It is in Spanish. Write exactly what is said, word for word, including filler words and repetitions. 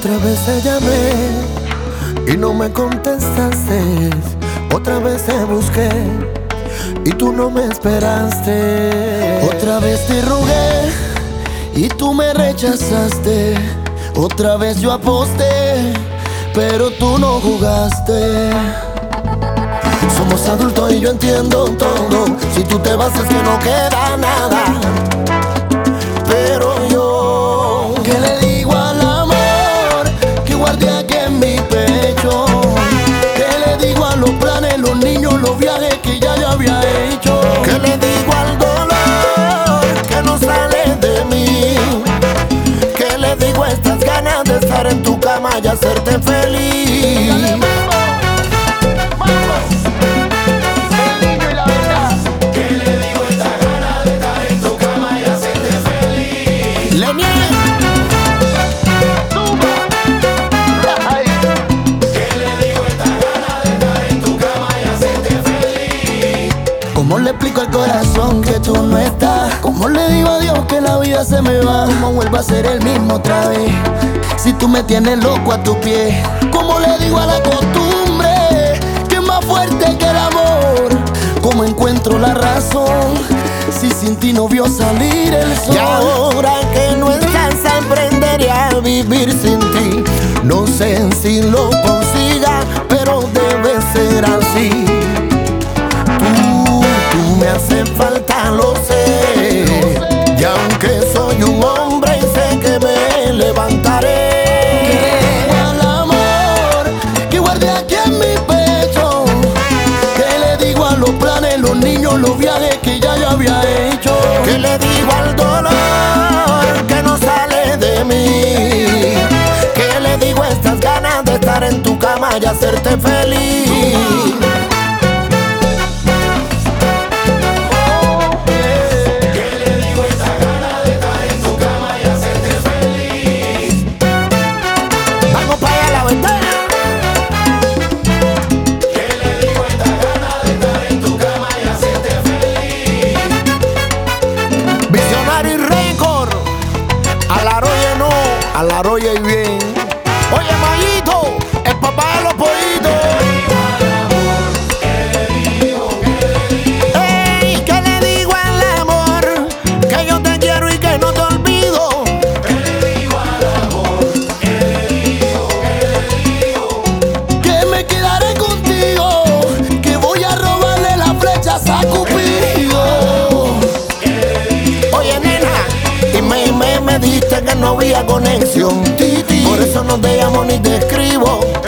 Otra vez te llamé y no me contestaste. Otra vez te busqué y tú no me esperaste. Otra vez te rogué y tú me rechazaste. Otra vez yo aposté, pero tú no jugaste. Somos adultos y yo entiendo todo. Si tú te vas es que no queda nada. Pero yo, ¿qué le digo al amor que guardé aquí en mi pecho? ¿Qué le digo a los planes, los niños, los viajes que ya yo había hecho? ¿Qué le digo al dolor que no sale de mí? ¿Qué le digo a estas ganas de estar en tu cama y hacerte feliz? ¿Cómo le explico al corazón que tú no estás? ¿Cómo le digo a Dios que la vida se me va? ¿Cómo vuelvo a ser el mismo otra vez si tú me tienes loco a tu pie? ¿Cómo le digo a la costumbre que es más fuerte que el amor? ¿Cómo encuentro la razón si sin ti no vio salir el sol? Y ahora que no estás, aprenderé a vivir sin ti. No sé si lo consiga, pero debe ser así. Me hace falta, lo sé. Y aunque soy un hombre y sé que me levantaré, ¿qué le digo al amor que guardé aquí en mi pecho? ¿Qué le digo a los planes, los niños, los viajes que ya yo había hecho? ¿Qué le digo al dolor que no sale de mí? ¿Qué le digo a estas ganas de estar en tu cama y hacerte feliz? A la roya y bien. Oye, Mayito, el papá de los pollitos. Ey, ¿qué le digo al amor? Que yo te quiero y que no te olvido. ¿Qué le digo al amor? ¿Qué le digo? ¿Qué le digo? Que me quedaré contigo, que voy a robarle las flechas a Cupido. Oye, nena, y me, me, me dijiste que no había conexión. Por eso no te llamo ni te escribo.